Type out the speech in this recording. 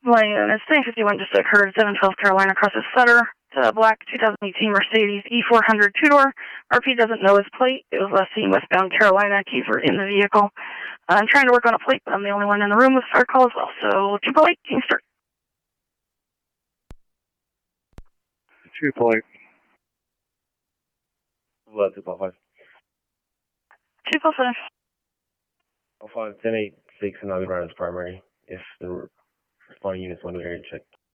It's 351 just occurred, 712 Carolina crosses Sutter. It's a black 2018 Mercedes E400 two-door. RP doesn't know his plate. It was last seen westbound Carolina. Keys were in the vehicle. I'm trying to work on a plate, but I'm the only one in the room with fire call as well. So 208, can you start? 2.8. 2.5. 2.5. 05, 10-8, 6, and I'll be running as primary if the responding units want to area check.